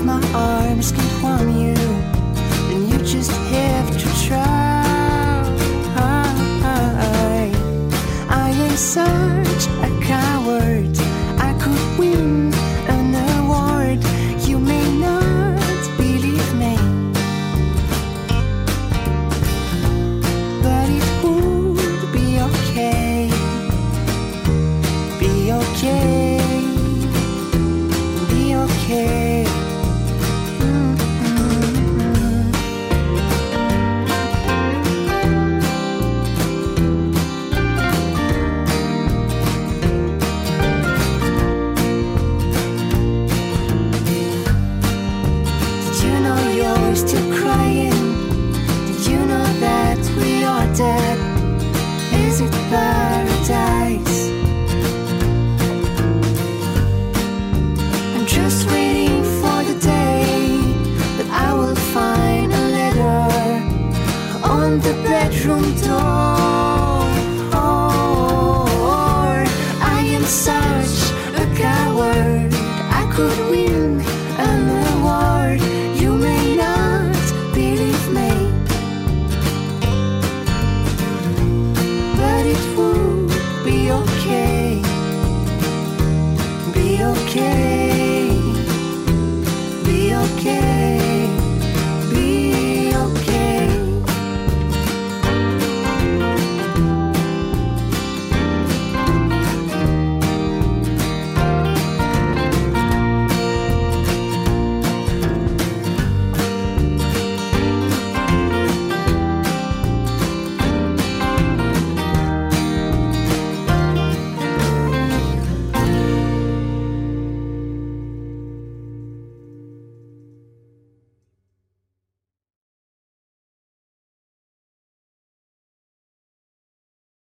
my arms can't warm you, then you just have to try. I am such a coward. I could win an award. You may not believe me, but it would be okay. Be okay. Be okay. Still crying? Did you know that we are dead? Is it paradise? I'm just waiting for the day that I will find a letter on the bedroom door. I am such a coward. I could win an award. You may not believe me, but it would be okay. Be okay.